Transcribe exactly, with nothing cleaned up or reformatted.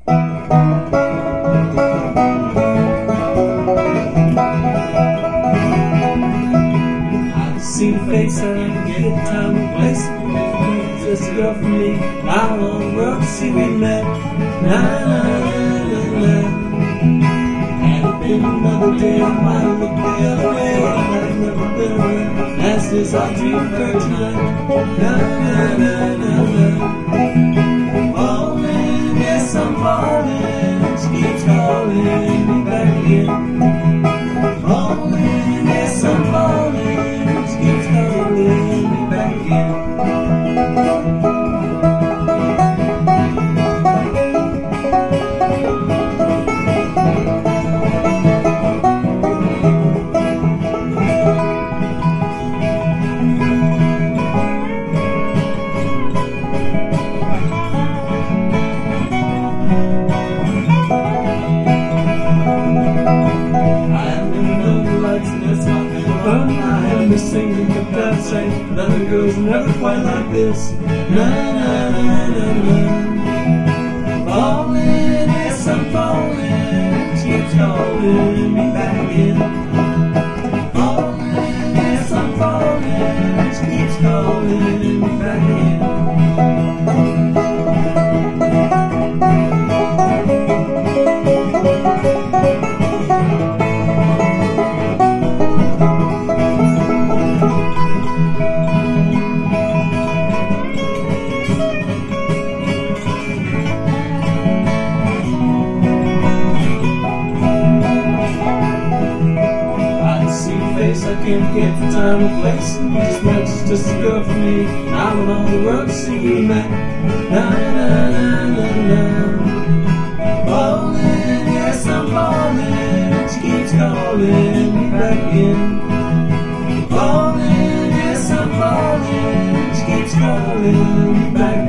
I see a face and get a time and place. Just a girl for me. I want the world to see we met. Na na na na na. Had it been another day, I might have looked the other way. I might have never been aware. As this I dream of her tonight. Na na na na na. Falling, yes I'm falling. She keeps calling me back again. Falling, yes I'm falling. She keeps calling me back again. I have been singing, kept that same. Other girls never quite like this. Na na na na na. Falling, yes I'm falling. She keeps calling me back again. Falling, yes I'm falling. She keeps calling me back again. I can't get the time and place. You just met, she's just a girl for me. I want all the world to see we met. Na na na na na. Falling, yes I'm falling. She keeps calling me back again. Falling, yes I'm falling. She keeps calling me back again.